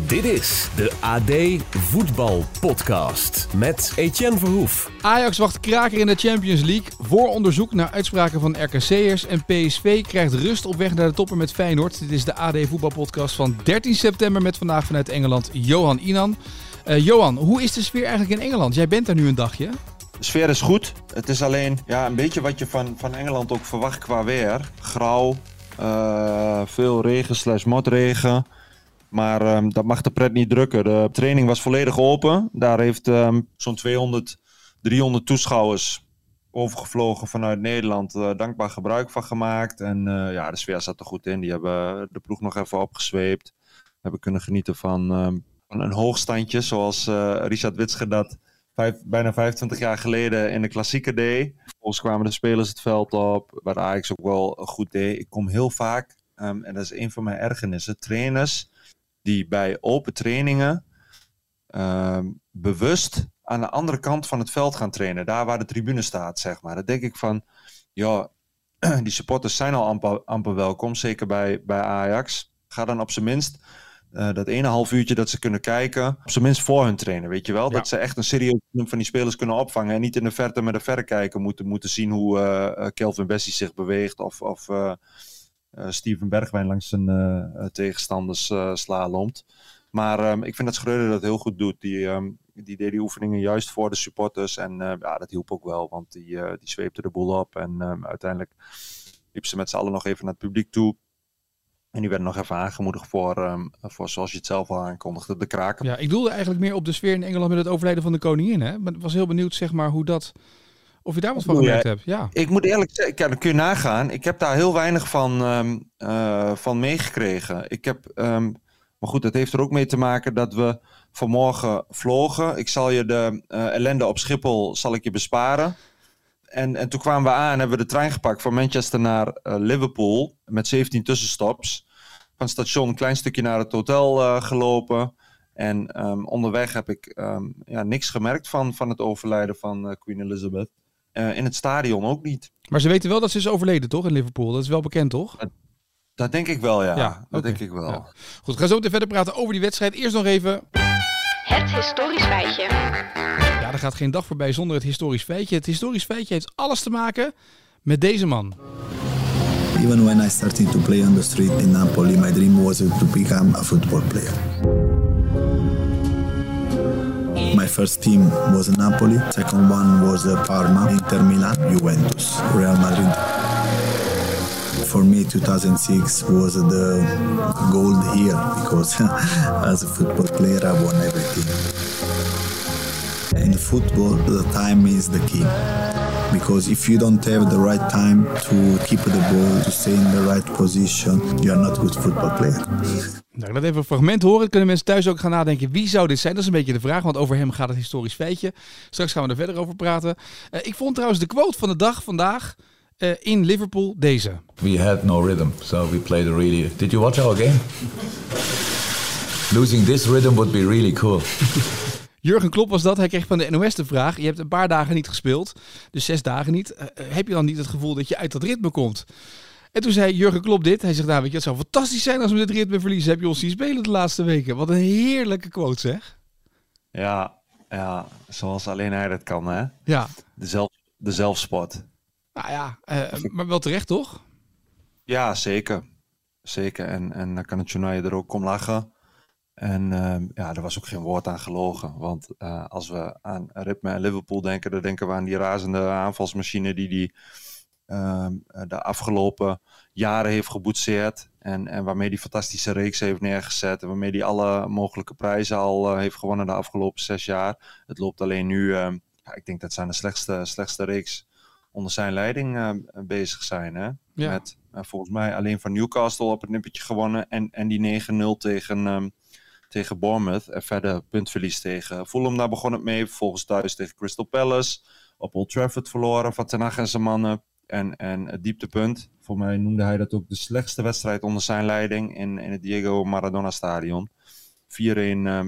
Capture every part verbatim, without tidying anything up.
Dit is de A D Voetbal Podcast met Etienne Verhoef. Ajax wacht kraker in de Champions League. Vooronderzoek naar uitspraken van R K C'ers. En P S V krijgt rust op weg naar de topper met Feyenoord. Dit is de A D Voetbal Podcast van dertien september met vandaag vanuit Engeland Johan Inan. Uh, Johan, hoe is de sfeer eigenlijk in Engeland? Jij bent daar nu een dagje. De sfeer is goed. Het is alleen ja, een beetje wat je van, van Engeland ook verwacht qua weer. Grauw, uh, veel regen slash motregen. Maar um, dat mag de pret niet drukken. De training was volledig open. Daar heeft um, zo'n tweehonderd, driehonderd toeschouwers overgevlogen vanuit Nederland. Uh, dankbaar gebruik van gemaakt. En uh, ja, de sfeer zat er goed in. Die hebben de ploeg nog even opgezweept. Hebben kunnen genieten van, um, van een hoogstandje. Zoals uh, Richard Witsche dat vijf, bijna vijfentwintig jaar geleden in de klassieker deed. Vervolgens kwamen de spelers het veld op. Waar de Ajax ook wel goed deed. Ik kom heel vaak, um, en dat is een van mijn ergernissen, trainers die bij open trainingen uh, bewust aan de andere kant van het veld gaan trainen. Daar waar de tribune staat, zeg maar. Dan denk ik van, ja, die supporters zijn al amper, amper welkom. Zeker bij, bij Ajax. Ga dan op zijn minst uh, dat ene half uurtje dat ze kunnen kijken, op zijn minst voor hun trainen, weet je wel? Ja. Dat ze echt een serieus van die spelers kunnen opvangen en niet in de verte met een verrekijker moeten, moeten zien hoe uh, Kelvin Bessie zich beweegt of... of uh, Uh, Steven Bergwijn langs zijn uh, tegenstanders uh, slalomt. Maar um, ik vind dat Schreuder dat heel goed doet. Die, um, die deed die oefeningen juist voor de supporters. En uh, ja, dat hielp ook wel, want die, uh, die zweepte de boel op. En um, uiteindelijk liep ze met z'n allen nog even naar het publiek toe. En die werden nog even aangemoedigd voor, um, voor zoals je het zelf al aankondigde, de kraken. Ja, ik doelde eigenlijk meer op de sfeer in Engeland met het overlijden van de koningin. Hè? Maar ik was heel benieuwd, zeg maar, hoe dat... Of je daar wat van gemerkt hebt, ja. Ik moet eerlijk zeggen, ja, dan kun je nagaan. Ik heb daar heel weinig van, um, uh, van meegekregen. Ik heb, um, maar goed, dat heeft er ook mee te maken dat we vanmorgen vlogen. Ik zal je de uh, ellende op Schiphol zal ik je besparen. En, en toen kwamen we aan, hebben we de trein gepakt van Manchester naar uh, Liverpool. Met zeventien tussenstops. Van het station een klein stukje naar het hotel uh, gelopen. En um, onderweg heb ik um, ja, niks gemerkt van, van het overlijden van uh, Queen Elizabeth. Uh, in het stadion ook niet. Maar ze weten wel dat ze is overleden, toch? In Liverpool. Dat is wel bekend, toch? Dat, dat denk ik wel, ja. ja dat okay. denk ik wel. Ja. Goed, we gaan zo meteen verder praten over die wedstrijd. Eerst nog even... Het historisch feitje. Ja, er gaat geen dag voorbij zonder het historisch feitje. Het historisch feitje heeft alles te maken met deze man. Even when I started to play on the street in Napoli, my dream was to become a football player. My first team was Napoli, second one was Parma, Inter Milan, Juventus, Real Madrid. For me, two thousand six was the gold year because as a football player I won everything. In football, the time is the key. Because if you don't have the right time to keep the ball, to stay in the right position, you are not a good football player. Nou, laat even een fragment horen. Kunnen mensen thuis ook gaan nadenken, wie zou dit zijn? Dat is een beetje de vraag, want over hem gaat het historisch feitje. Straks gaan we er verder over praten. Uh, ik vond trouwens de quote van de dag vandaag uh, in Liverpool deze. We had no rhythm, so we played a really... Did you watch our game? Losing this rhythm would be really cool. Jurgen Klopp was dat. Hij kreeg van de N O S de vraag. Je hebt een paar dagen niet gespeeld. Dus zes dagen niet. Uh, heb je dan niet het gevoel dat je uit dat ritme komt? En toen zei Jurgen Klopp dit. Hij zegt, nou weet je, het zou fantastisch zijn als we dit ritme verliezen. Heb je ons zien spelen de laatste weken? Wat een heerlijke quote, zeg. Ja, ja, zoals alleen hij dat kan, hè? Ja. De, zelf, de zelfsport. Nou ja, uh, maar wel terecht, toch? Ja, zeker. Zeker. En, en dan kan het journaal er ook om lachen. En uh, ja, er was ook geen woord aan gelogen. Want uh, als we aan ritme en Liverpool denken, dan denken we aan die razende aanvalsmachine die die uh, de afgelopen jaren heeft geboetseerd. En, en waarmee die fantastische reeks heeft neergezet. En waarmee die alle mogelijke prijzen al uh, heeft gewonnen de afgelopen zes jaar. Het loopt alleen nu, uh, ja, ik denk dat ze aan de slechtste, slechtste reeks onder zijn leiding uh, bezig zijn. Hè? Ja. Met uh, volgens mij alleen van Newcastle op het nippertje gewonnen. En, en die negen nul tegen... Um, tegen Bournemouth en verder puntverlies tegen Fulham. Daar begon het mee. Vervolgens thuis tegen Crystal Palace. Op Old Trafford verloren van Ten Hag en zijn mannen. En, en het dieptepunt. Voor mij noemde hij dat ook de slechtste wedstrijd onder zijn leiding in, in het Diego Maradona stadion. vier een um,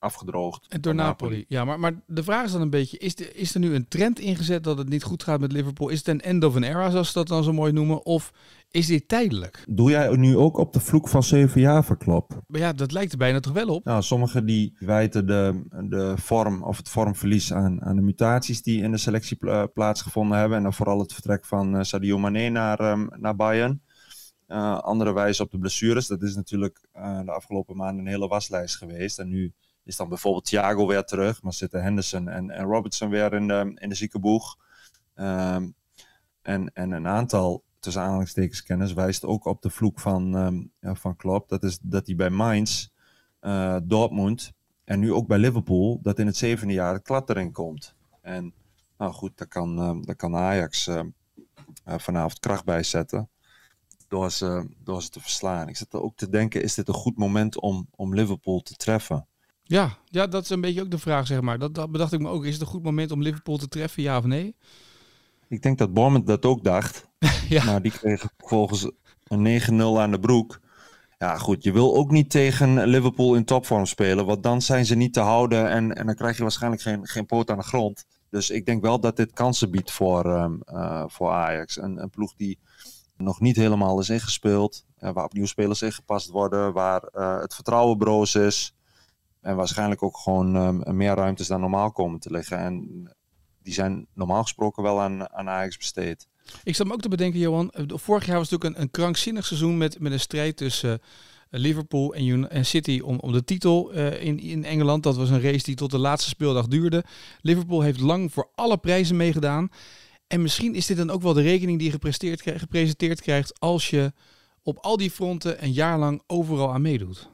afgedroogd. En door Napoli. Napoli. Ja, maar, maar de vraag is dan een beetje, is, de, is er nu een trend ingezet dat het niet goed gaat met Liverpool? Is het een end of an era, zoals ze dat dan zo mooi noemen? Of is dit tijdelijk? Doe jij nu ook op de vloek van zeven jaar voor Klopp? Maar ja, dat lijkt er bijna toch wel op. Nou, sommigen die wijten de, de vorm of het vormverlies aan, aan de mutaties die in de selectie pla- plaatsgevonden hebben. En dan vooral het vertrek van uh, Sadio Mané naar, um, naar Bayern. Uh, andere wijzen op de blessures. Dat is natuurlijk uh, de afgelopen maanden een hele waslijst geweest. En nu is dan bijvoorbeeld Thiago weer terug. Maar zitten Henderson en, en Robertson weer in de, in de ziekenboeg. Um, en, en een aantal, tussen aanhalingstekens kennis, wijst ook op de vloek van, um, ja, van Klopp. Dat is dat hij bij Mainz, uh, Dortmund en nu ook bij Liverpool, dat in het zevende jaar het klad erin komt. En nou goed, daar kan, uh, daar kan Ajax uh, uh, vanavond kracht bij zetten. Door ze, door ze te verslaan. Ik zit er ook te denken, is dit een goed moment om, om Liverpool te treffen? Ja, ja, dat is een beetje ook de vraag, zeg maar. Dat, dat bedacht ik me ook. Is het een goed moment om Liverpool te treffen, ja of nee? Ik denk dat Bournemouth dat ook dacht. Ja. Maar die kregen volgens een negen nul aan de broek. Ja goed, je wil ook niet tegen Liverpool in topvorm spelen. Want dan zijn ze niet te houden. En, en dan krijg je waarschijnlijk geen, geen poot aan de grond. Dus ik denk wel dat dit kansen biedt voor, um, uh, voor Ajax. Een, een ploeg die nog niet helemaal is ingespeeld. Uh, waar opnieuw spelers ingepast worden. Waar uh, het vertrouwen broos is. En waarschijnlijk ook gewoon um, meer ruimtes dan normaal komen te liggen. En die zijn normaal gesproken wel aan, aan Ajax besteed. Ik zat me ook te bedenken, Johan. Vorig jaar was het natuurlijk een, een krankzinnig seizoen met, met een strijd tussen uh, Liverpool en, en City om, om de titel uh, in, in Engeland. Dat was een race die tot de laatste speeldag duurde. Liverpool heeft lang voor alle prijzen meegedaan. En misschien is dit dan ook wel de rekening die je gepresteerd, gepresenteerd krijgt als je op al die fronten een jaar lang overal aan meedoet.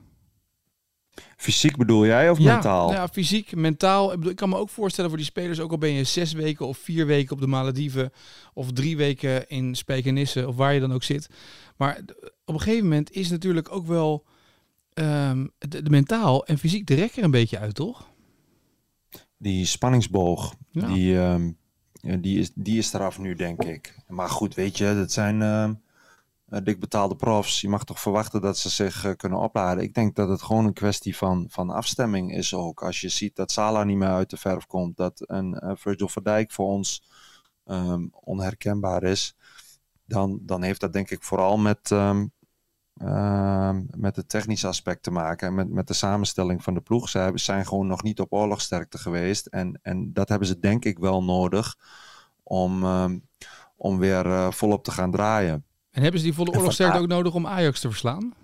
Fysiek bedoel jij of ja, mentaal? Ja, fysiek, mentaal. Ik, bedoel, ik kan me ook voorstellen voor die spelers, ook al ben je zes weken of vier weken op de Malediven of drie weken in Spijkenisse of waar je dan ook zit. Maar op een gegeven moment is natuurlijk ook wel um, de, de mentaal en fysiek de rek er een beetje uit, toch? Die spanningsboog, ja. die, um, die, is, die is eraf nu, denk ik. Maar goed, weet je, dat zijn uh, dik betaalde profs. Je mag toch verwachten dat ze zich uh, kunnen opladen. Ik denk dat het gewoon een kwestie van, van afstemming is ook. Als je ziet dat Salah niet meer uit de verf komt, dat een uh, Virgil van Dijk voor ons um, onherkenbaar is, dan, dan heeft dat denk ik vooral met, um, uh, met het technische aspect te maken en met, met de samenstelling van de ploeg. Ze hebben, zijn gewoon nog niet op oorlogsterkte geweest en, en dat hebben ze denk ik wel nodig om, um, om weer uh, volop te gaan draaien. En hebben ze die volle oorlogsterkte ook nodig om Ajax te verslaan?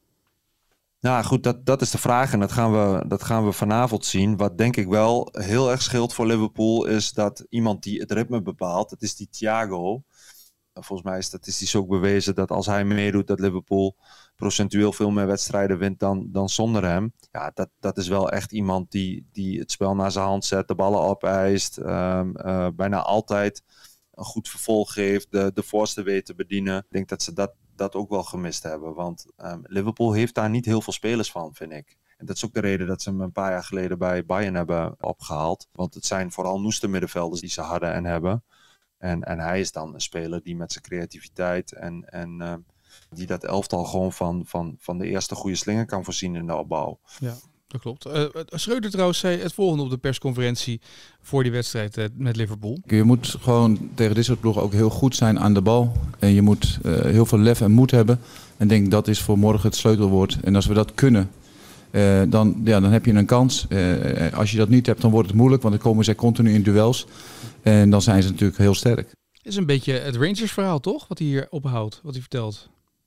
Nou goed, dat, dat is de vraag en dat gaan, we, dat gaan we vanavond zien. Wat denk ik wel heel erg scheelt voor Liverpool is dat iemand die het ritme bepaalt, dat is die Thiago. Volgens mij is statistisch ook bewezen dat als hij meedoet dat Liverpool procentueel veel meer wedstrijden wint dan, dan zonder hem. Ja, dat, dat is wel echt iemand die, die het spel naar zijn hand zet, de ballen opeist, um, uh, bijna altijd een goed vervolg geeft, de, de voorste weet te bedienen. Ik denk dat ze dat, dat ook wel gemist hebben, want um, Liverpool heeft daar niet heel veel spelers van, vind ik. En dat is ook de reden dat ze hem een paar jaar geleden bij Bayern hebben opgehaald. Want het zijn vooral noeste middenvelders die ze hadden en hebben. En, en hij is dan een speler die met zijn creativiteit en, en uh, die dat elftal gewoon van, van, van de eerste goede slinger kan voorzien in de opbouw. Ja, dat klopt. Uh, Schreuder trouwens zei het volgende op de persconferentie voor die wedstrijd uh, met Liverpool. Je moet gewoon tegen dit soort ploegen ook heel goed zijn aan de bal. En je moet uh, heel veel lef en moed hebben. En ik denk dat is voor morgen het sleutelwoord. En als we dat kunnen, uh, dan, ja, dan heb je een kans. Uh, als je dat niet hebt, dan wordt het moeilijk. Want dan komen zij continu in duels. En dan zijn ze natuurlijk heel sterk. Het is een beetje het Rangers verhaal, toch? Wat hij hier ophoudt, wat hij vertelt.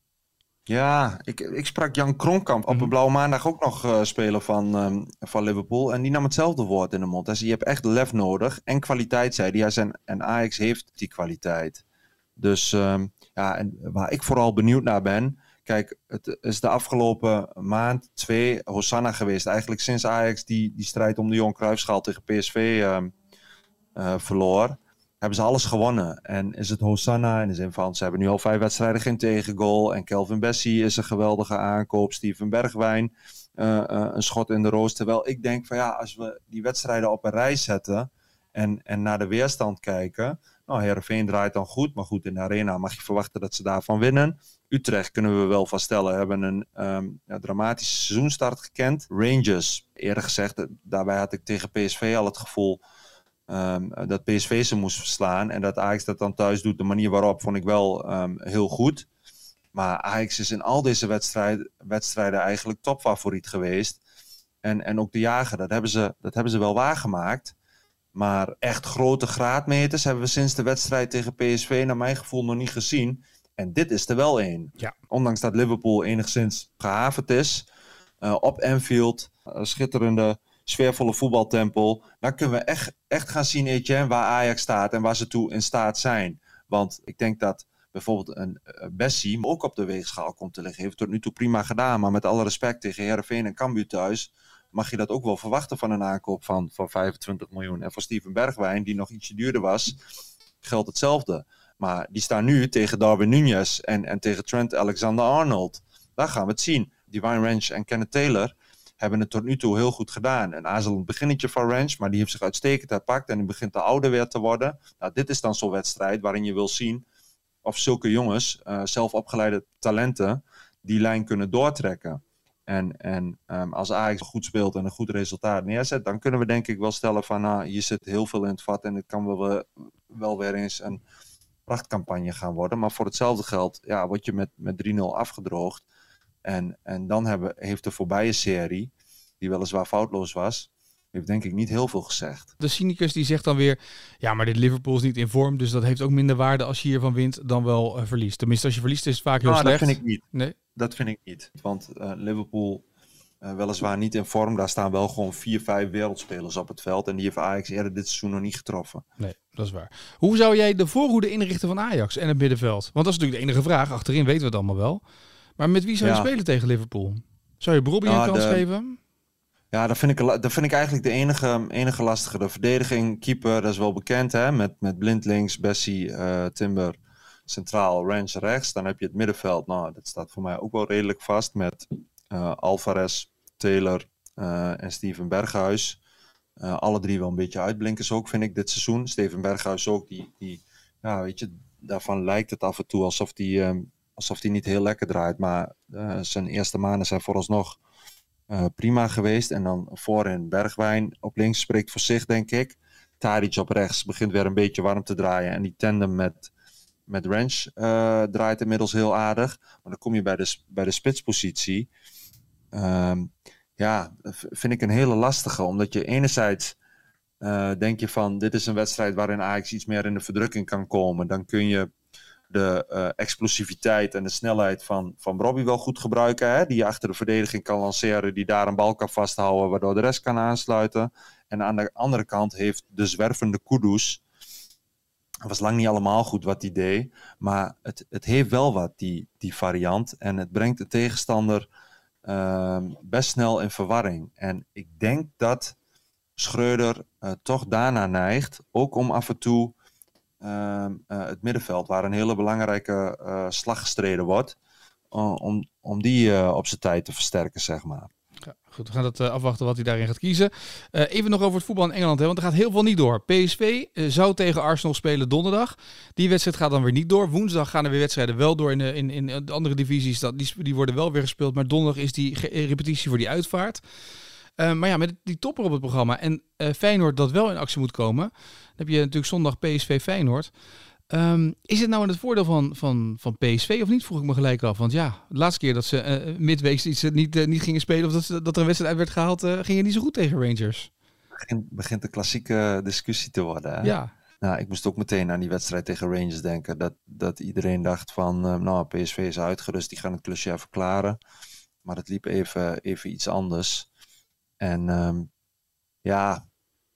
Ja, ik, ik sprak Jan Kronkamp op een Blauwe Maandag ook nog uh, speler van, um, van Liverpool. En die nam hetzelfde woord in de mond. Hij zei, je hebt echt lef nodig en kwaliteit, zei hij. Hij zei, en Ajax heeft die kwaliteit. Dus um, ja, en waar ik vooral benieuwd naar ben. Kijk, het is de afgelopen maand twee Hosanna geweest. Eigenlijk sinds Ajax die, die strijd om de Johan Cruijffschaal tegen P S V um, uh, verloor. Hebben ze alles gewonnen. En is het Hosanna in de zin van, ze hebben nu al vijf wedstrijden geen tegengoal. En Kelvin Bessie is een geweldige aankoop. Steven Bergwijn, uh, uh, een schot in de roos. Terwijl ik denk van ja, als we die wedstrijden op een rij zetten en, en naar de weerstand kijken. Nou, Heerenveen draait dan goed, maar goed, in de arena mag je verwachten dat ze daarvan winnen. Utrecht kunnen we wel vaststellen, hebben een um, ja, dramatische seizoenstart gekend. Rangers, eerder gezegd, daarbij had ik tegen P S V al het gevoel um, dat P S V ze moest verslaan. En dat Ajax dat dan thuis doet, de manier waarop, vond ik wel um, heel goed. Maar Ajax is in al deze wedstrijden, wedstrijden eigenlijk topfavoriet geweest. En, en ook de jager, dat hebben ze, dat hebben ze wel waargemaakt. Maar echt grote graadmeters hebben we sinds de wedstrijd tegen P S V naar mijn gevoel nog niet gezien. En dit is er wel één. Ja. Ondanks dat Liverpool enigszins gehavend is. Uh, op Anfield, uh, schitterende, sfeervolle voetbaltempel. Dan kunnen we echt, echt gaan zien, Etienne, waar Ajax staat en waar ze toe in staat zijn. Want ik denk dat bijvoorbeeld een uh, Bessie ook op de weegschaal komt te liggen. Heeft tot nu toe prima gedaan, maar met alle respect tegen Heerenveen en Cambuur thuis mag je dat ook wel verwachten van een aankoop van, van vijfentwintig miljoen. En voor Steven Bergwijn, die nog ietsje duurder was, geldt hetzelfde. Maar die staan nu tegen Darwin Núñez en, en tegen Trent Alexander-Arnold. Daar gaan we het zien. Divine Ranch en Kenneth Taylor hebben het tot nu toe heel goed gedaan. Een aarzelend beginnetje van Ranch, maar die heeft zich uitstekend herpakt en die begint te ouder weer te worden. Nou, dit is dan zo'n wedstrijd waarin je wil zien of zulke jongens, uh, zelf opgeleide talenten, die lijn kunnen doortrekken. En, en um, als Ajax goed speelt en een goed resultaat neerzet, dan kunnen we denk ik wel stellen van, nou, hier zit heel veel in het vat en het kan wel, wel weer eens een prachtcampagne gaan worden. Maar voor hetzelfde geld, ja, word je met, met drie nul afgedroogd. En, en dan hebben, heeft de voorbije serie, die weliswaar foutloos was, heeft denk ik niet heel veel gezegd. De cynicus die zegt dan weer, ja, maar dit Liverpool is niet in vorm, dus dat heeft ook minder waarde als je hiervan wint dan wel uh, verliest. Tenminste, als je verliest is het vaak heel nou, slecht. Dat vind ik niet. Nee? Dat vind ik niet. Want uh, Liverpool, uh, weliswaar niet in vorm, daar staan wel gewoon vier, vijf wereldspelers op het veld. En die heeft Ajax eerder dit seizoen nog niet getroffen. Nee, dat is waar. Hoe zou jij de voorhoede inrichten van Ajax en het middenveld? Want dat is natuurlijk de enige vraag. Achterin weten we het allemaal wel. Maar met wie zou je ja. spelen tegen Liverpool? Zou je Brobbey nou, een kans de... geven? Ja, dat vind ik, dat vind ik eigenlijk de enige, enige lastige. De verdediging, keeper, dat is wel bekend, hè? Met, met Blind links, Bessie, uh, Timber centraal, Ranch rechts. Dan heb je het middenveld. Nou, dat staat voor mij ook wel redelijk vast met uh, Alvarez, Taylor uh, en Steven Berghuis. Uh, alle drie wel een beetje uitblinkers ook, vind ik, dit seizoen. Steven Berghuis ook, die, die ja, weet je, daarvan lijkt het af en toe alsof die, um, alsof die niet heel lekker draait. Maar uh, zijn eerste maanden zijn vooralsnog Uh, prima geweest. En dan voorin Bergwijn op links spreekt voor zich, denk ik. Tadic op rechts begint weer een beetje warm te draaien. En die tandem met, met Ranch uh, draait inmiddels heel aardig. Maar dan kom je bij de, bij de spitspositie. Um, ja, vind ik een hele lastige. Omdat je enerzijds uh, denk je van, dit is een wedstrijd waarin Ajax iets meer in de verdrukking kan komen. Dan kun je de uh, explosiviteit en de snelheid van, van Brobbey wel goed gebruiken. Hè? Die je achter de verdediging kan lanceren, die daar een bal kan vasthouden, waardoor de rest kan aansluiten. En aan de andere kant heeft de zwervende Kudus, het was lang niet allemaal goed wat hij deed, maar het, het heeft wel wat, die, die variant. En het brengt de tegenstander uh, best snel in verwarring. En ik denk dat Schreuder uh, toch daarna neigt, ook om af en toe Uh, uh, het middenveld, waar een hele belangrijke uh, slag gestreden wordt, uh, om, om die uh, op zijn tijd te versterken, zeg maar. Ja, goed, we gaan het uh, afwachten wat hij daarin gaat kiezen. Uh, even nog over het voetbal in Engeland, hè, want er gaat heel veel niet door. P S V uh, zou tegen Arsenal spelen donderdag. Die wedstrijd gaat dan weer niet door. Woensdag gaan er weer wedstrijden wel door in de, in, in de andere divisies. Dat, die, die worden wel weer gespeeld, maar donderdag is die ge- repetitie voor die uitvaart. Uh, maar ja, met die topper op het programma en uh, Feyenoord dat wel in actie moet komen, dan heb je natuurlijk zondag P S V Feyenoord. Um, is het nou in het voordeel van, van, van P S V of niet, vroeg ik me gelijk af. Want ja, de laatste keer dat ze uh, midweeks iets niet, uh, niet gingen spelen of dat, ze, dat er een wedstrijd uit werd gehaald, uh, ging het niet zo goed tegen Rangers. Het begint, begint een klassieke discussie te worden. Hè? Ja. Nou, ik moest ook meteen aan die wedstrijd tegen Rangers denken. Dat, dat iedereen dacht van, uh, nou, P S V is uitgerust, die gaan het klusje even klaren. Maar het liep even, even iets anders. En um, ja,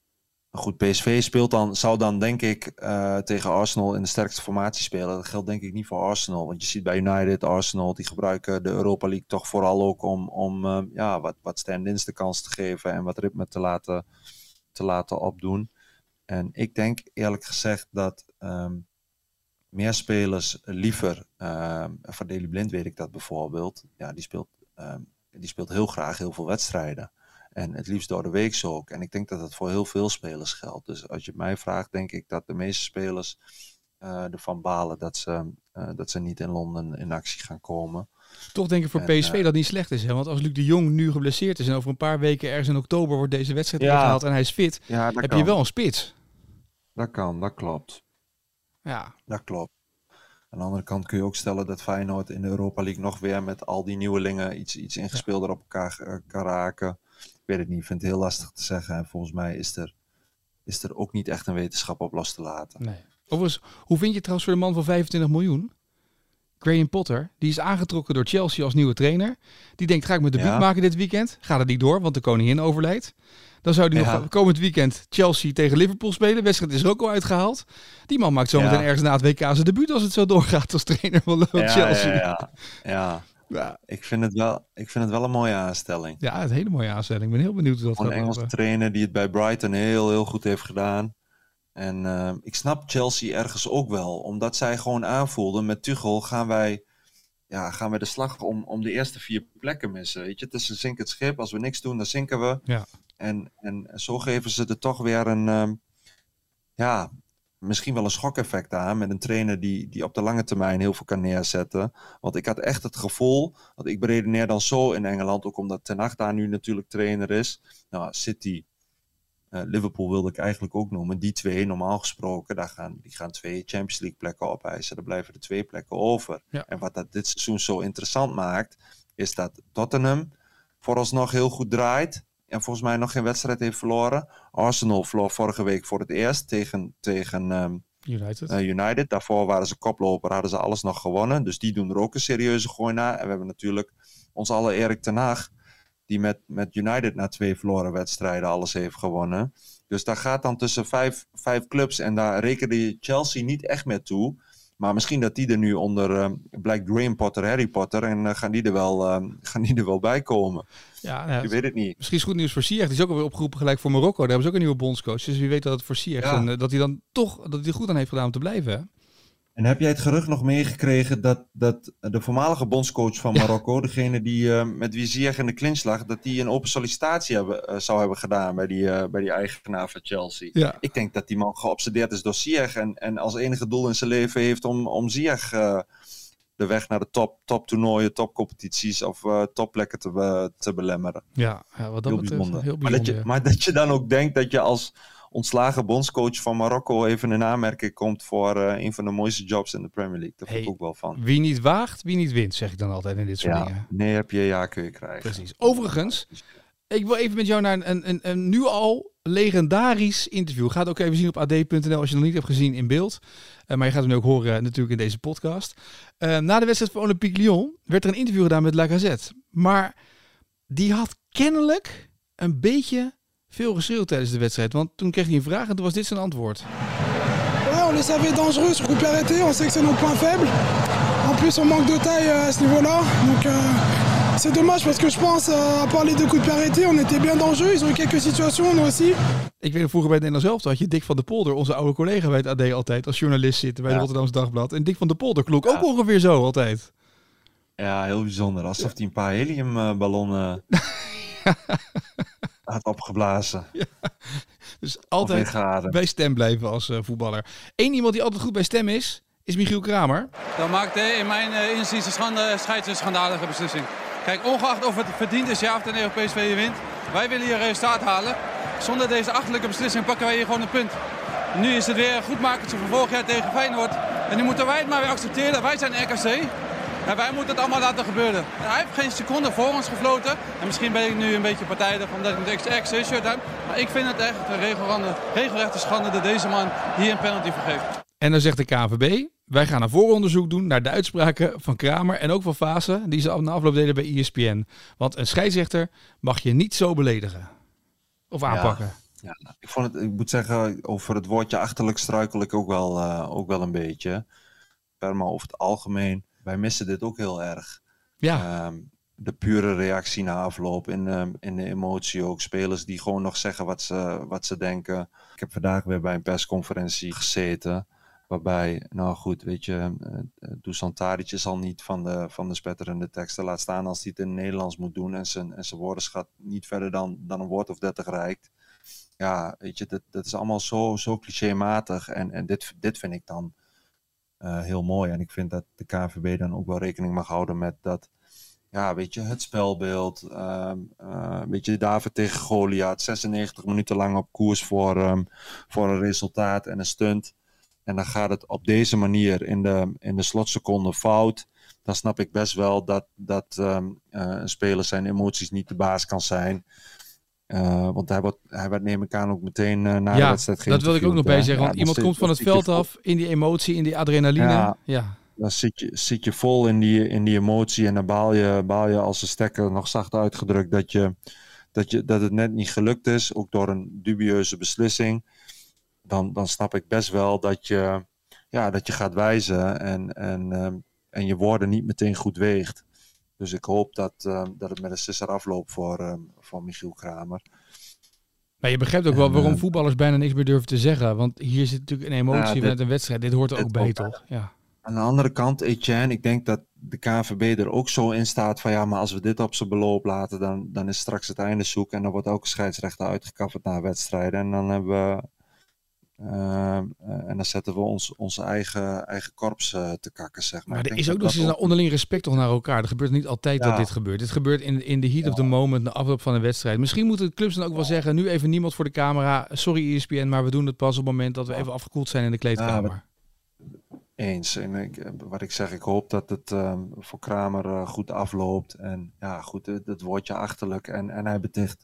goed, P S V speelt dan, zou dan denk ik uh, tegen Arsenal in de sterkste formatie spelen. Dat geldt denk ik niet voor Arsenal. Want je ziet bij United, Arsenal, die gebruiken de Europa League toch vooral ook om, om uh, ja, wat, wat stand-ins de kans te geven en wat ritme te laten, te laten opdoen. En ik denk eerlijk gezegd dat um, meer spelers liever, uh, van Daley Blind weet ik dat bijvoorbeeld, ja, die speelt, um, die speelt heel graag heel veel wedstrijden. En het liefst door de week ook. En ik denk dat dat voor heel veel spelers geldt. Dus als je mij vraagt, denk ik dat de meeste spelers uh, ervan balen dat ze, uh, dat ze niet in Londen in actie gaan komen. Toch denk ik voor en, P S V uh, dat niet slecht is. Hè? Want als Luc de Jong nu geblesseerd is en over een paar weken ergens in oktober wordt deze wedstrijd ja, ingehaald en hij is fit, ja, heb kan. je wel een spits. Dat kan, dat klopt. Ja. Dat klopt. Aan de andere kant kun je ook stellen dat Feyenoord in de Europa League nog weer met al die nieuwelingen iets, iets ingespeelder ja. op elkaar uh, kan raken. Ik weet het niet, ik vind het heel lastig te zeggen. En volgens mij is er, is er ook niet echt een wetenschap op los te laten. Nee. Overigens, hoe vind je het trouwens voor de man van vijfentwintig miljoen? Graham Potter, die is aangetrokken door Chelsea als nieuwe trainer. Die denkt, ga ik mijn debuut ja. maken dit weekend? Gaat het niet door, want de koningin overlijdt. Dan zou hij ja. nog komend weekend Chelsea tegen Liverpool spelen. De wedstrijd is er ook al uitgehaald. Die man maakt zometeen ja. ergens na het W K zijn debuut als het zo doorgaat als trainer van ja, Chelsea. Ja, ja, ja. ja. Ik, vind het wel, ik vind het wel een mooie aanstelling. Ja, een hele mooie aanstelling. Ik ben heel benieuwd hoe dat gaat. Een Engelse trainer die het bij Brighton heel, heel goed heeft gedaan. En uh, ik snap Chelsea ergens ook wel. Omdat zij gewoon aanvoelden, met Tuchel gaan wij, ja, gaan wij de slag om, om de eerste vier plekken missen. Weet je, het is een zinkend schip. Als we niks doen, dan zinken we. Ja. En, en zo geven ze er toch weer een, um, ja, misschien wel een schokeffect aan. Met een trainer die, die op de lange termijn heel veel kan neerzetten. Want ik had echt het gevoel, want ik beredeneer dan zo in Engeland, ook omdat Ten Hag daar nu natuurlijk trainer is. Nou, City... Uh, Liverpool wilde ik eigenlijk ook noemen. Die twee, normaal gesproken, daar gaan, die gaan twee Champions League plekken opeisen. Er blijven er twee plekken over. Ja. En wat dat dit seizoen zo interessant maakt, is dat Tottenham vooralsnog heel goed draait. En volgens mij nog geen wedstrijd heeft verloren. Arsenal verloor vorige week voor het eerst tegen, tegen um, United. Uh, United. Daarvoor waren ze koploper, hadden ze alles nog gewonnen. Dus die doen er ook een serieuze gooi naar. En we hebben natuurlijk ons alle Erik ten Hag, die met, met United na twee verloren wedstrijden alles heeft gewonnen. Dus daar gaat dan tussen vijf, vijf clubs en daar rekende Chelsea niet echt meer toe. Maar misschien dat die er nu onder uh, Black Graham Potter, Harry Potter en uh, gaan, die er wel, uh, gaan die er wel bij komen. Ja, nou, je weet het niet. Misschien is goed nieuws voor Ziyech. Die is ook alweer opgeroepen gelijk voor Marokko. Daar hebben ze ook een nieuwe bondscoach. Dus wie weet dat het voor Ziyech ja. en uh, dat hij dan toch dat hij goed aan heeft gedaan om te blijven. Hè? En heb jij het gerucht nog meegekregen dat, dat de voormalige bondscoach van Marokko, ja. degene die, uh, met wie Ziyech in de clinch lag, dat die een open sollicitatie hebben, uh, zou hebben gedaan bij die, uh, bij die eigenaar van Chelsea? Ja. Ik denk dat die man geobsedeerd is door Ziyech en, en als enige doel in zijn leven heeft om, om Ziyech uh, de weg naar de top, top toernooien, topcompetities of uh, topplekken te, uh, te belemmeren. Ja, ja wat dat heel betreft bijzonder. heel bijzonder. Maar dat, je, ja. maar dat je dan ook denkt dat je als ontslagen bondscoach van Marokko even in aanmerking komt voor uh, een van de mooiste jobs in de Premier League. Daar hey, vind ik ook wel van. Wie niet waagt, wie niet wint, zeg ik dan altijd in dit soort ja, dingen. Nee, heb je ja, kun je krijgen. Precies. Overigens, ik wil even met jou naar een, een, een, een nu al legendarisch interview. Ga het ook even zien op a d punt n l als je het nog niet hebt gezien in beeld. Uh, maar je gaat hem nu ook horen uh, natuurlijk in deze podcast. Uh, na de wedstrijd van Olympique Lyon werd er een interview gedaan met Lacazette. Maar die had kennelijk een beetje veel geschreeuwd tijdens de wedstrijd. Want toen kreeg hij een vraag en toen was dit zijn antwoord. Ouais, on les savait dangereux sur coup de pied arrêté. On sait que c'est nos points faibles. En plus, on manque de taille à ce niveau-là. Donc, euh, c'est dommage parce que je pense, euh, à parler de coup de pied arrêté, on était bien dangereux. Ils ont eu quelques situations, nous aussi. Ik weet nog, vroeger bij het Nederlands Elftal had je Dick van der Polder, onze oude collega bij het A D altijd, als journalist zitten bij ja. het Rotterdamse Dagblad. En Dick van der Polder klonk ja. ook ongeveer zo altijd. Ja, heel bijzonder. Alsof hij een paar heliumballonnen had opgeblazen. Ja. Dus altijd bij stem blijven als uh, voetballer. Eén iemand die altijd goed bij stem is, is Michiel Kramer. Dat maakt in mijn uh, inziens de schande, scheids een schandalige beslissing. Kijk, ongeacht of het verdiend is ja of de P S V wint, wij willen hier resultaat halen. Zonder deze achterlijke beslissing pakken wij hier gewoon een punt. Nu is het weer goedmakertje van vorig jaar tegen Feyenoord. En nu moeten wij het maar weer accepteren. Wij zijn R K C. En wij moeten het allemaal laten gebeuren. Hij heeft geen seconde voor ons gefloten. En misschien ben ik nu een beetje partijdig omdat ik een R K C-shirt heb. Maar ik vind het echt een regelrechte schande dat deze man hier een penalty vergeeft. En dan zegt de K N V B, wij gaan een vooronderzoek doen naar de uitspraken van Kramer en ook van Vaassen, die ze na afloop deden bij E S P N. Want een scheidsrechter mag je niet zo beledigen. Of aanpakken. Ja, ja, ik, vond het, ik moet zeggen, over het woordje achterlijk struikel ik ook wel, uh, ook wel een beetje. Maar over het algemeen, wij missen dit ook heel erg. Ja. Um, de pure reactie na afloop, in, um, in de emotie ook. Spelers die gewoon nog zeggen wat ze, wat ze denken. Ik heb vandaag weer bij een persconferentie gezeten. Waarbij, nou goed, weet je, uh, Dusan Tadic is al niet van de, van de spetterende teksten. Laat staan als hij het in het Nederlands moet doen en zijn, en zijn woordenschat niet verder dan, dan een woord of dertig reikt. Ja, weet je, dat, dat is allemaal zo, zo clichématig. En, en dit, dit vind ik dan uh, heel mooi. En ik vind dat de K N V B dan ook wel rekening mag houden met dat, ja, weet je, het spelbeeld. Uh, uh, weet je, David tegen Goliath, zesennegentig minuten lang op koers voor, um, voor een resultaat en een stunt. En dan gaat het op deze manier in de, in de slotseconde fout. Dan snap ik best wel dat, dat um, uh, een speler zijn emoties niet de baas kan zijn. Uh, want hij, wordt, hij werd neem ik aan ook meteen uh, na ja, de wedstrijd dat wil ik ook nog bij zeggen. Want ja, iemand zit, komt van het veld vol, af in die emotie, in die adrenaline. Ja, ja. Dan zit je, zit je vol in die, in die emotie. En dan baal je, baal je als de stekker, nog zacht uitgedrukt, dat, je, dat, je, dat het net niet gelukt is. Ook door een dubieuze beslissing. Dan, dan snap ik best wel dat je, ja, dat je gaat wijzen. En, en, um, en je woorden niet meteen goed weegt. Dus ik hoop dat, um, dat het met een sisser afloopt voor, um, voor Michiel Kramer. Maar je begrijpt ook wel waarom voetballers bijna niks meer durven te zeggen. Want hier zit natuurlijk een emotie ja, dit, met een wedstrijd. Dit hoort er ook bij, toch? Ja. Aan de andere kant, Etienne, ik denk dat de K N V B er ook zo in staat van ja, maar als we dit op zijn beloop laten, dan, dan is straks het einde zoek. En dan wordt ook een scheidsrechter uitgekafferd na wedstrijden. En dan hebben we uh, en dan zetten we ons, onze eigen, eigen korps uh, te kakken, zeg maar. Maar er is ook nog steeds een onderling respect toch naar elkaar. Er gebeurt niet altijd ja. dat dit gebeurt. Dit gebeurt in, in de heat ja. of the moment, de afloop van een wedstrijd. Misschien moeten de clubs dan ook wel zeggen, nu even niemand voor de camera. Sorry E S P N, maar we doen het pas op het moment dat we even afgekoeld zijn in de kleedkamer. Ja, eens. En ik, wat ik zeg, ik hoop dat het um, voor Kramer uh, goed afloopt. En ja, goed, het, het woordje achterlijk. En, en hij beticht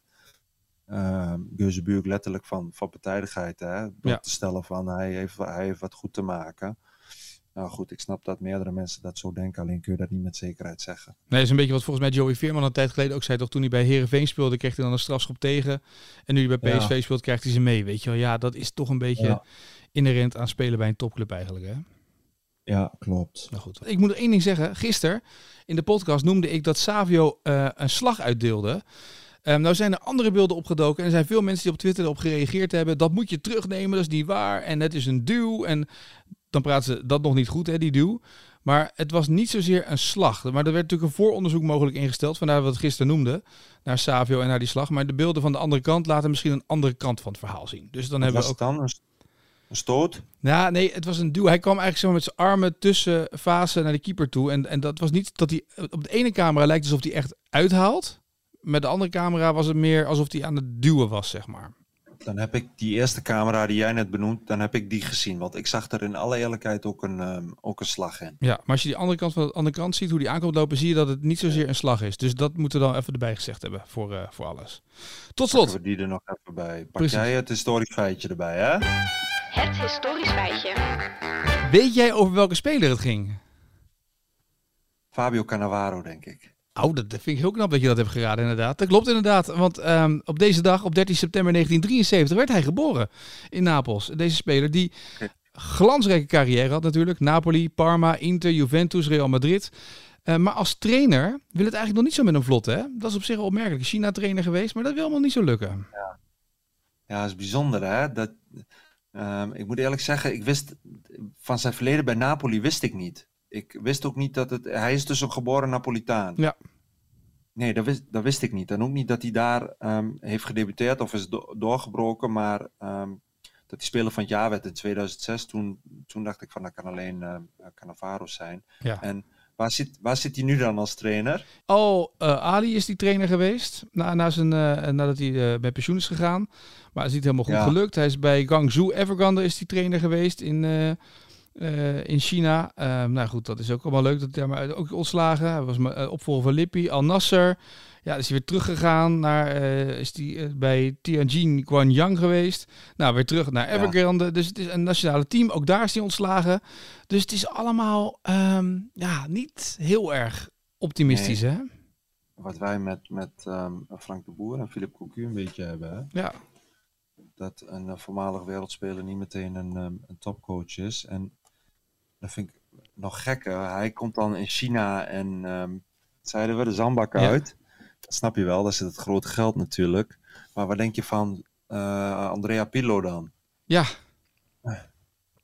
uh, Geuzebuurk letterlijk van, van partijdigheid. Hè? Door ja. te stellen van hij heeft, hij heeft wat goed te maken. Nou goed, ik snap dat meerdere mensen dat zo denken. Alleen kun je dat niet met zekerheid zeggen. Nee, dat is een beetje wat volgens mij Joey Veerman een tijd geleden ook zei. Toch toen hij bij Heerenveen speelde, kreeg hij dan een strafschop tegen. En nu hij bij P S V ja. speelt, krijgt hij ze mee. Weet je wel, ja, dat is toch een beetje ja. inherent aan spelen bij een topclub eigenlijk, hè? Ja, klopt. Nou goed. Ik moet er één ding zeggen. Gisteren in de podcast noemde ik dat Savio uh, een slag uitdeelde. Um, nou zijn er andere beelden opgedoken en er zijn veel mensen die op Twitter erop gereageerd hebben. Dat moet je terugnemen, dat is niet waar. En het is een duw. En dan praten ze dat nog niet goed, hè, die duw. Maar het was niet zozeer een slag. Maar er werd natuurlijk een vooronderzoek mogelijk ingesteld. Vandaar wat we het gisteren noemden. Naar Savio en naar die slag. Maar de beelden van de andere kant laten misschien een andere kant van het verhaal zien. Dus dan wat hebben we ook... dan? Een stoot? Ja, nee, het was een duw. Hij kwam eigenlijk zo met zijn armen tussen Vaassen naar de keeper toe. En, en dat was niet dat hij... Op de ene camera lijkt alsof hij echt uithaalt. Met de andere camera was het meer alsof hij aan het duwen was, zeg maar. Dan heb ik die eerste camera die jij net benoemt, dan heb ik die gezien. Want ik zag er in alle eerlijkheid ook een, um, ook een slag in. Ja, maar als je die andere kant van de andere kant ziet, hoe die aankomt lopen, zie je dat het niet zozeer een slag is. Dus dat moeten we dan even erbij gezegd hebben voor, uh, voor alles. Tot slot. Pakken we die er nog even bij. Pak Precies. Jij het historisch feitje erbij, hè? Het historisch feitje. Weet jij over welke speler het ging? Fabio Cannavaro, denk ik. Oh, dat vind ik heel knap dat je dat hebt geraden, inderdaad. Dat klopt inderdaad, want um, op deze dag, op dertien september negentien drieënzeventig, werd hij geboren in Napels. Deze speler die okay. glansrijke carrière had natuurlijk. Napoli, Parma, Inter, Juventus, Real Madrid. Uh, maar als trainer wil het eigenlijk nog niet zo met hem vlot, hè? Dat is op zich wel opmerkelijk. China-trainer geweest, maar dat wil allemaal niet zo lukken. Ja, ja dat is bijzonder, hè? Dat, um, ik moet eerlijk zeggen, ik wist van zijn verleden bij Napoli wist ik niet. Ik wist ook niet dat het... Hij is dus een geboren Napolitaan. Ja. Nee, dat wist, dat wist ik niet. En ook niet dat hij daar um, heeft gedebuteerd of is do- doorgebroken. Maar um, dat hij speler van het jaar werd in tweeduizend zes. Toen, toen dacht ik van, dat kan alleen uh, Cannavaro zijn. Ja. En waar zit, waar zit hij nu dan als trainer? Oh, uh, Ali is die trainer geweest. Na, na zijn, uh, nadat hij uh, met pensioen is gegaan. Maar het is niet helemaal goed ja. gelukt. Hij is bij Guangzhou Evergrande is die trainer geweest in... Uh, Uh, in China. Uh, nou goed, dat is ook allemaal leuk. Dat hij maar ook ontslagen. Hij was uh, opvolger van Lippi. Al Nasser. Ja, is hij weer teruggegaan naar... Uh, is hij uh, bij Tianjin Guanyang geweest. Nou, weer terug naar Evergrande. Ja. Dus het is een nationale team. Ook daar is hij ontslagen. Dus het is allemaal um, ja, niet heel erg optimistisch, nee. hè? Wat wij met, met um, Frank de Boer en Philippe Cocu een beetje hebben, hè? Ja. Dat een uh, voormalig wereldspeler niet meteen een, um, een topcoach is. En dat vind ik nog gekker. Hij komt dan in China en um, zeiden we de zandbak ja. uit. Dat snap je wel, daar zit het grote geld natuurlijk. Maar wat denk je van uh, Andrea Pirlo dan? Ja. Uh,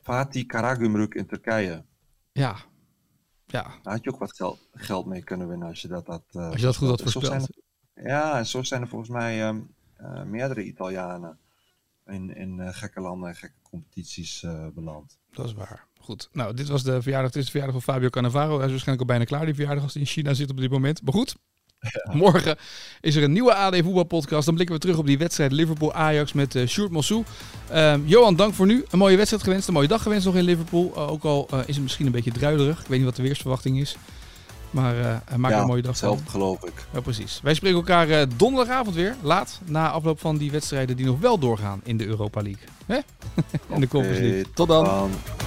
Fatih Karagümrük in Turkije. Ja. Ja. Daar had je ook wat geld, geld mee kunnen winnen als je dat had uh, Als je dat goed had voorspeld. voorspeld. Er, ja, en zo zijn er volgens mij um, uh, meerdere Italianen in, in uh, gekke landen en gekke competities uh, beland. Dat is waar. Goed. Nou, dit was de verjaardag. Dit is de verjaardag van Fabio Cannavaro. Hij is waarschijnlijk al bijna klaar, die verjaardag, als hij in China zit op dit moment. Maar goed. Ja. Morgen is er een nieuwe A D voetbalpodcast. Dan blikken we terug op die wedstrijd Liverpool-Ajax met uh, Sjoerd Mossou. Uh, Johan, dank voor nu. Een mooie wedstrijd gewenst. Een mooie dag gewenst nog in Liverpool. Uh, ook al uh, is het misschien een beetje druilerig. Ik weet niet wat de weersverwachting is. Maar uh, maak ja, er een mooie dag van. Hetzelfde geloof ik. Ja, precies. Wij spreken elkaar uh, donderdagavond weer. Laat. Na afloop van die wedstrijden die nog wel doorgaan in de Europa League. Hè? En de Conference League. Tot dan. dan.